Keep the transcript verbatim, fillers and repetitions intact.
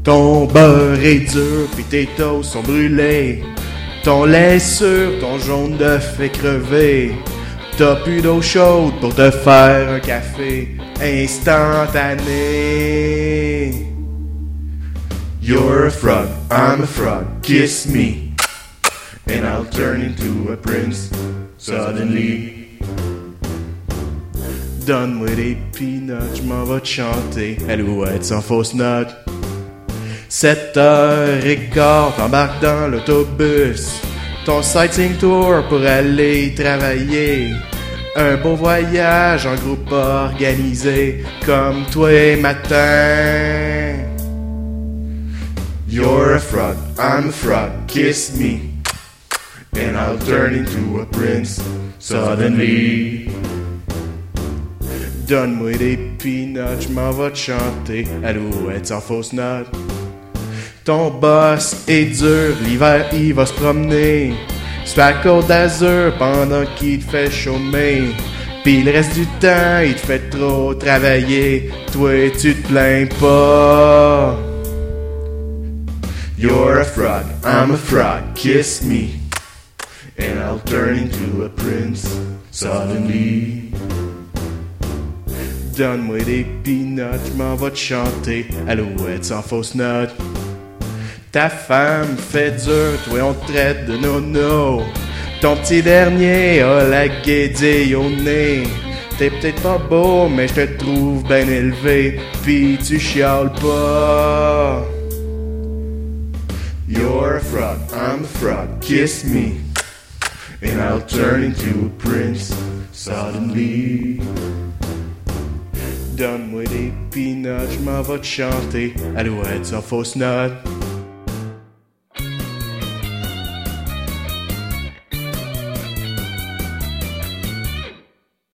Ton beurre est dur, pis tes toasts sont brûlés. Ton lait sûr, ton jaune d'œuf est crevé. T'as plus d'eau chaude pour te faire un café instantané. You're a frog, I'm a frog, kiss me, and I'll turn into a prince suddenly. Donne-moi des peanuts, j'm'en vais te chanter Alouette sans fausse note. sept heures quinze, t'embarques dans l'autobus. Ton sightseeing tour pour aller travailler. Un beau voyage en groupe organisé comme toi et matin. You're a frog, I'm a frog, kiss me, and I'll turn into a prince suddenly. Donne-moi des peanuts, j'm'en vais te chanter Alouette sans fausse note. Ton boss est dur, l'hiver il va se promener sur la côte d'Azur pendant qu'il te fait chômer. Pis le reste du temps il te fait trop travailler, toi tu te plains pas. You're a frog, I'm a frog, kiss me, and I'll turn into a prince suddenly. Donne-moi des peanuts, j'm'en vais te chanter Alouette sans fausse note. Ta femme fait dur, toi on te traite de nono. Ton petit dernier a la guédille au nez. T'es peut-être pas beau, mais je te trouve bien élevé, pis tu chiales pas. You're a frog, I'm a frog, kiss me, and I'll turn into a prince suddenly. Donne-moi des peanuts, j'm'en vais te chanter Alouette sans fausse note.